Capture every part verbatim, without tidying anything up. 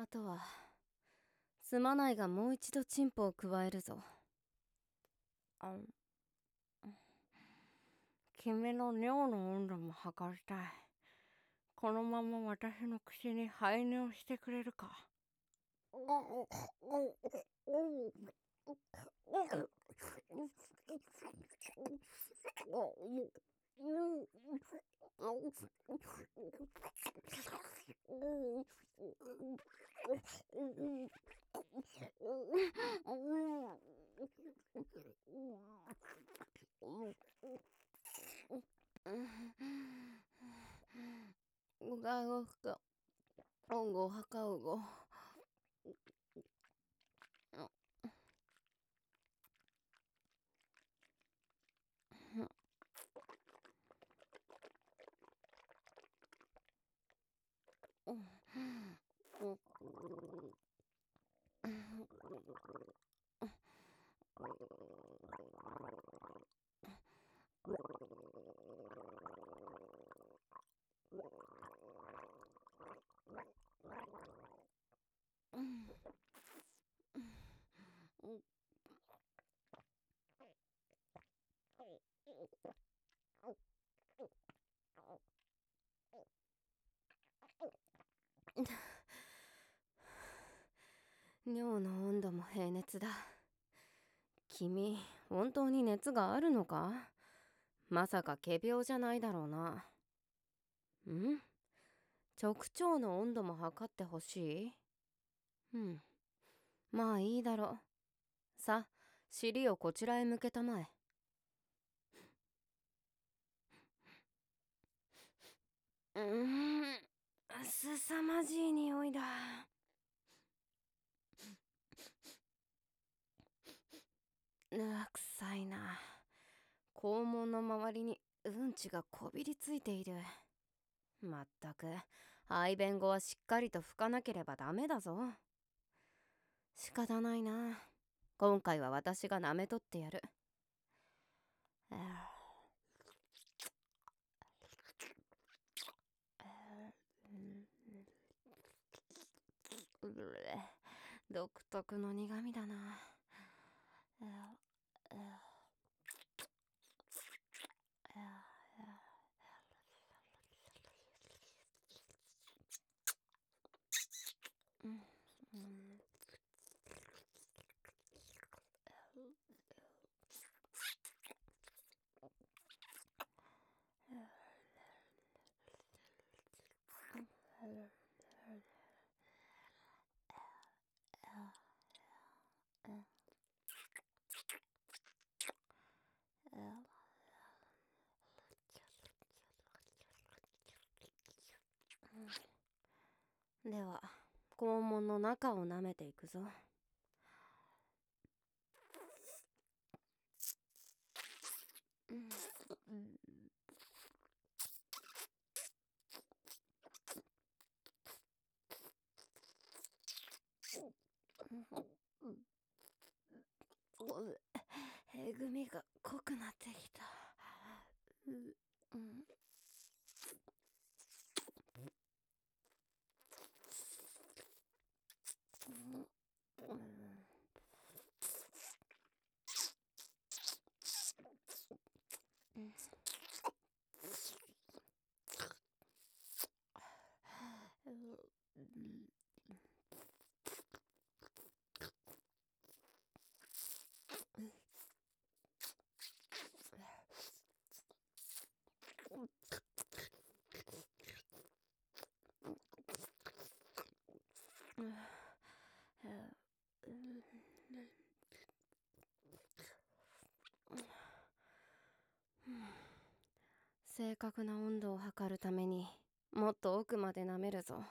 あとはすまないがもう一度チンポを加えるぞ。あん君の尿の温度も測りたい。このまま私の口に排尿してくれるか。うがうがおごはかうご。尿の温度も平熱だ。君、本当に熱があるのか？まさか仮病じゃないだろうな。ん？直腸の温度も測ってほしい？うん。まあいいだろう。さ、尻をこちらへ向けたまえ。うーん、すさまじい匂いだ。うわ、臭いな。肛門の周りにうんちがこびりついている。まったく、排便後はしっかりと拭かなければダメだぞ。仕方ないな。今回は私が舐めとってやる。独特の苦味だな。うんうんでは、肛門の中を舐めていくぞ。えぐみが濃くなってきた。う、うん、正確な温度を測るためにもっと奥まで舐めるぞ。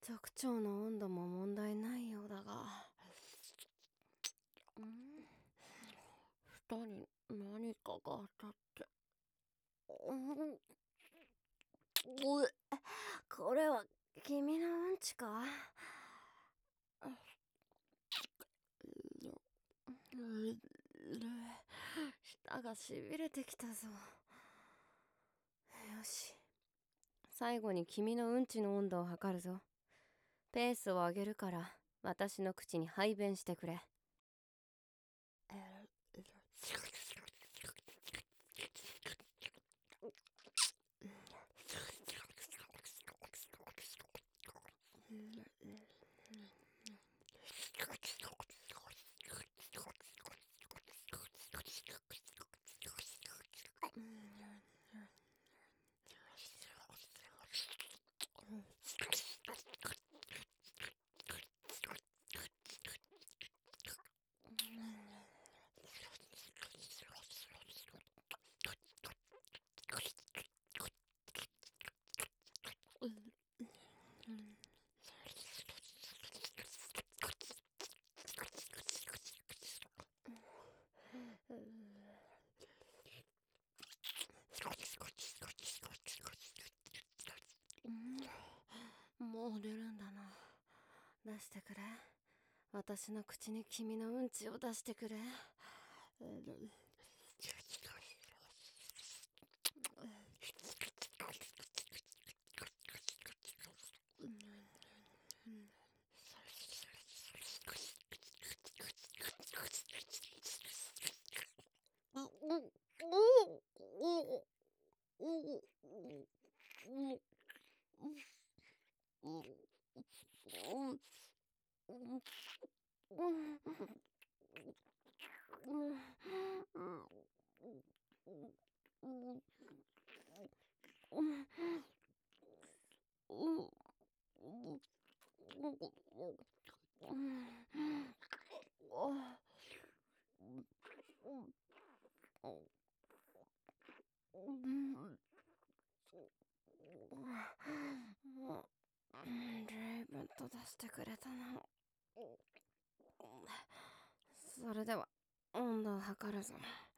直腸の温度も問題ないようだが、ん舌に何かが当たって、うんうこれは君のうんちか？舌がしびれてきたぞ。よし、最後に君のうんちの温度を測るぞ。ペースを上げるから私の口に排便してくれ。もう出るんだな。出してくれ。私の口に君のうんちを出してくれ。随分と出してくれたな。それでは温度を測るぞ。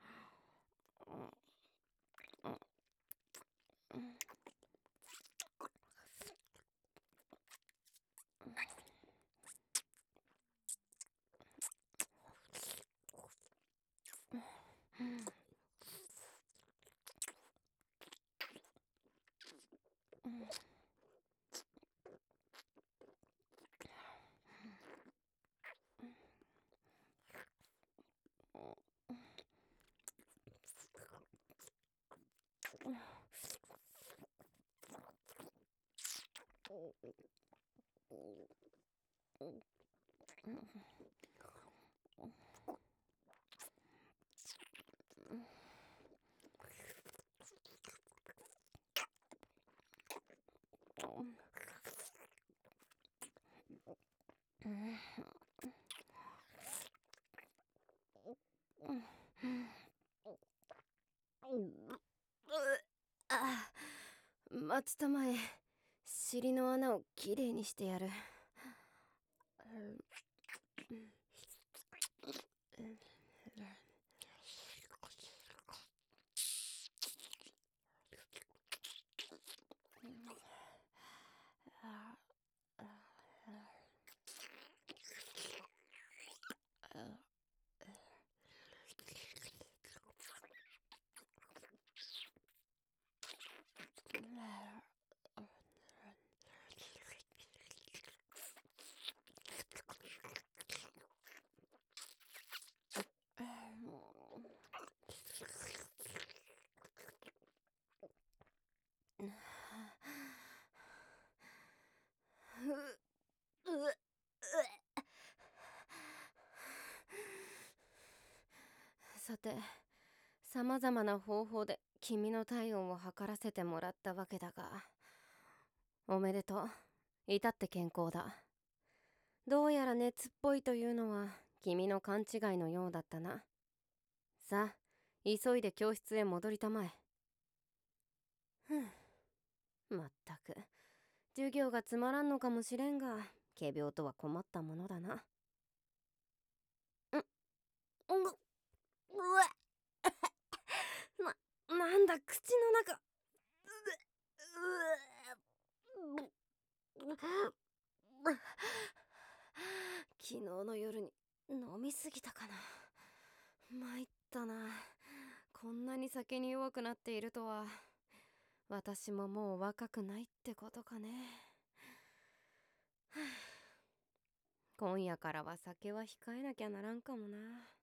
あ、待ちたまえ。尻の穴をきれいにしてやる。さて、さまざまな方法で君の体温を測らせてもらったわけだが、おめでとう。至って健康だ。どうやら熱っぽいというのは君の勘違いのようだったな。さあ、急いで教室へ戻りたまえ。ふん、まったく授業がつまらんのかもしれんが、仮病とは困ったものだな。ん、う、うわな、なんだ口の中。ううう昨日の夜に飲みすぎたかな。参ったな。こんなに酒に弱くなっているとは。私ももう若くないってことかね。今夜からは酒は控えなきゃならんかもな。